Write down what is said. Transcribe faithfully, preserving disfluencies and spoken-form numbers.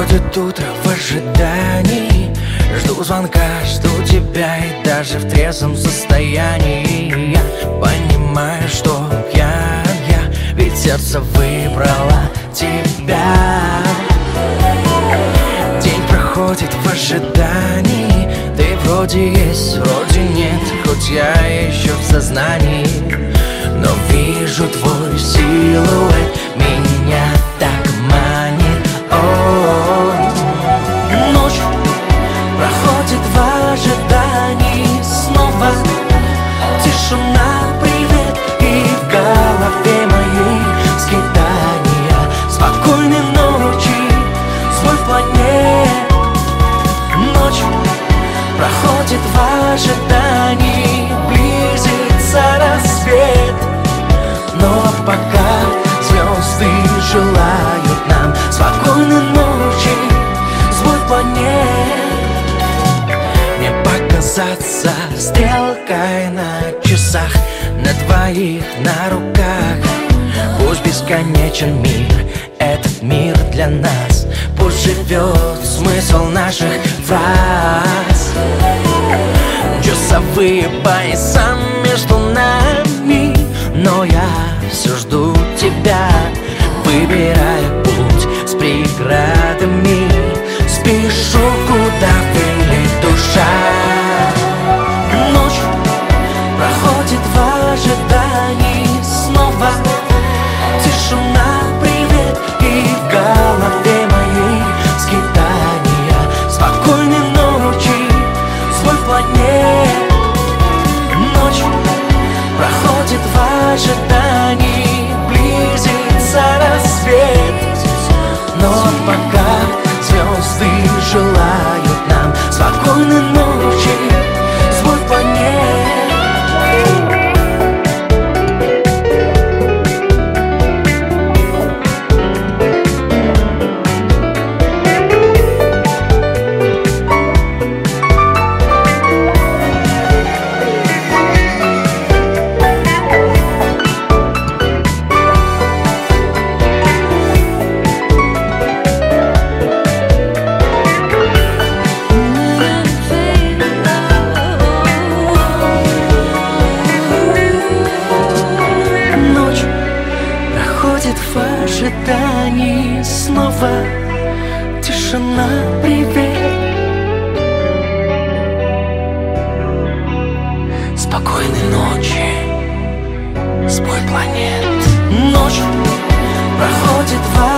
Проходит утро в ожидании, жду звонка, жду тебя, и даже в трезвом состоянии я понимаю, что пьян я, ведь сердце выбрало тебя. День проходит в ожидании, ты вроде есть, вроде нет, хоть я еще в сознании, но вижу твой силуэт, меня так манит. О-о-о. Ночь проходит в ожидании, снова тишина, привет, и в голове моей скитания. Спокойной ночи, звук планет. Ночь проходит в ожидании, близится рассвет, но пока звезды желают нам спокойной ночи, звук планет. Мне показаться стрелкой на часах, на двоих на руках. Пусть бесконечен мир, этот мир для нас, пусть живет смысл наших фраз. Часовые пояса между нами, но я все жду тебя, выбирая путь с преградами. Спешу, куда вылет душа. Ночь проходит в ожидании, снова тишина, привет, и в голове моей скитания. Спокойной ночи, звук планет. Ночь проходит в ожидании, близится рассвет, но пока звезды желают нам спокойной ночи, звук планет. В ожидании, снова тишина, привет. Спокойной ночи, спой планет. Ночь проходит в